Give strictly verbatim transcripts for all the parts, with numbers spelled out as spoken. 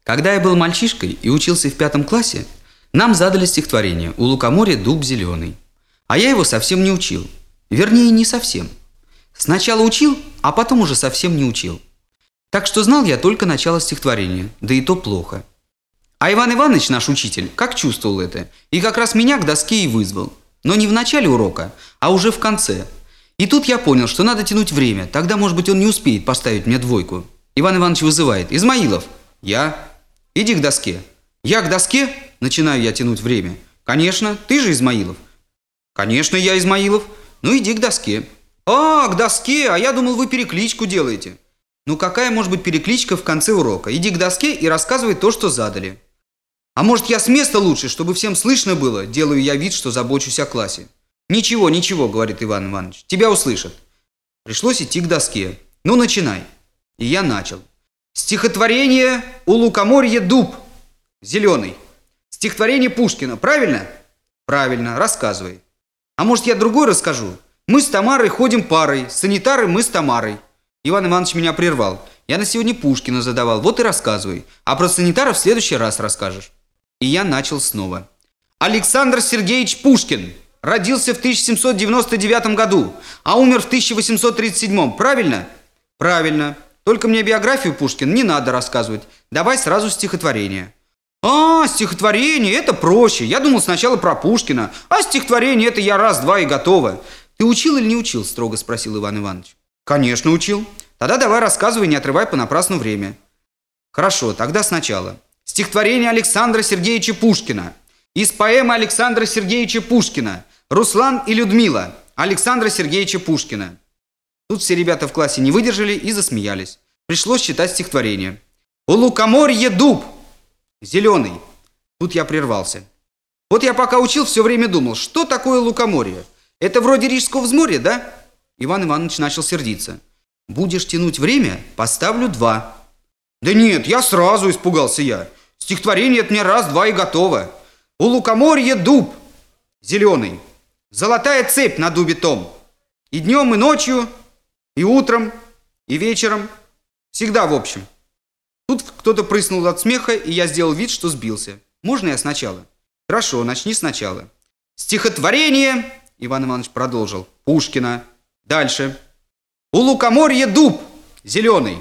Когда я был мальчишкой и учился в пятом классе, нам задали стихотворение «У лукоморья дуб зеленый». А я его совсем не учил. Вернее, не совсем. Сначала учил, а потом уже совсем не учил. Так что знал я только начало стихотворения, да и то плохо. А Иван Иванович, наш учитель, как чувствовал это, и как раз меня к доске и вызвал. Но не в начале урока, а уже в конце. И тут я понял, что надо тянуть время, тогда, может быть, он не успеет поставить мне двойку. Иван Иванович вызывает: «Измаилов!» «Я?» «Иди к доске». «Я к доске?» Начинаю я тянуть время. «Конечно, ты же Измаилов». «Конечно, я Измаилов». «Ну, иди к доске». «А, к доске, а я думал, вы перекличку делаете». «Ну, какая может быть перекличка в конце урока? Иди к доске и рассказывай то, что задали». «А может, я с места лучше, чтобы всем слышно было?» Делаю я вид, что забочусь о классе. «Ничего, ничего», говорит Иван Иванович, «тебя услышат». Пришлось идти к доске. «Ну, начинай». И я начал. Стихотворение «У лукоморья дуб зеленый». Стихотворение Пушкина, правильно? Правильно, рассказывай. А может, я другой расскажу? Мы с Тамарой ходим парой, санитары мы с Тамарой. Иван Иванович меня прервал. Я на сегодня Пушкина задавал, вот и рассказывай. А про санитаров в следующий раз расскажешь. И я начал снова. Александр Сергеевич Пушкин родился в тысяча семьсот девяносто девятом году, а умер в тысяча восемьсот тридцать седьмом. Правильно? Правильно. Только мне биографию Пушкина не надо рассказывать. Давай сразу стихотворение. А, стихотворение, это проще. Я думал сначала про Пушкина, а стихотворение это я раз-два и готово. Ты учил или не учил? Строго спросил Иван Иванович. Конечно, учил. Тогда давай рассказывай, не отрывай понапрасну время. Хорошо, тогда сначала. Стихотворение Александра Сергеевича Пушкина. Из поэмы Александра Сергеевича Пушкина «Руслан и Людмила» Александра Сергеевича Пушкина. Тут все ребята в классе не выдержали и засмеялись. Пришлось читать стихотворение. «У лукоморья дуб зеленый». Тут я прервался. Вот я пока учил, все время думал, что такое лукоморье? Это вроде Рижского взморья, да? Иван Иванович начал сердиться. Будешь тянуть время, поставлю два. Да нет, я сразу испугался я. Стихотворение это мне раз-два и готово. У лукоморья дуб зеленый, золотая цепь на дубе том. И днем, и ночью, и утром, и вечером. Всегда в общем. Тут кто-то прыснул от смеха, и я сделал вид, что сбился. Можно я сначала? Хорошо, начни сначала. Стихотворение, Иван Иванович продолжил, Пушкина. Дальше. У лукоморья дуб зеленый,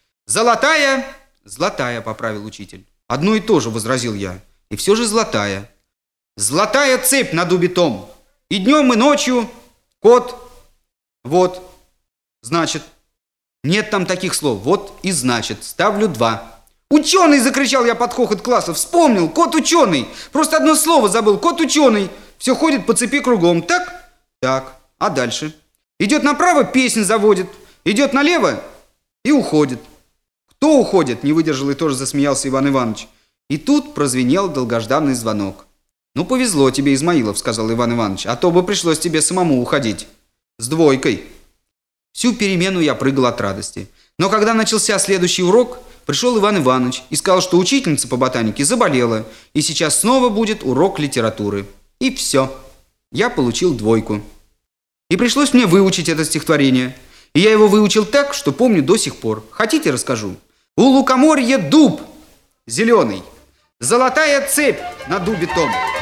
золотая, золотая, поправил учитель. Одно и то же, возразил я. И все же золотая. Золотая цепь на дубе том. И днем, и ночью. Кот. Вот. Значит. Нет там таких слов. Вот и значит. Ставлю два. Ученый, закричал я под хохот класса. Вспомнил. Кот ученый. Просто одно слово забыл. Кот ученый. Все ходит по цепи кругом. Так? Так. А дальше? Идет направо, песнь заводит. Идет налево и уходит. Кто уходит? Не выдержал и тоже засмеялся Иван Иванович. И тут прозвенел долгожданный звонок. «Ну, повезло тебе, Измаилов», — сказал Иван Иванович, «а то бы пришлось тебе самому уходить. С двойкой». Всю перемену я прыгал от радости. Но когда начался следующий урок, пришел Иван Иванович и сказал, что учительница по ботанике заболела, и сейчас снова будет урок литературы. И все. Я получил двойку. И пришлось мне выучить это стихотворение. И я его выучил так, что помню до сих пор. Хотите, расскажу? «У лукоморья дуб зеленый, золотая цепь на дубе том».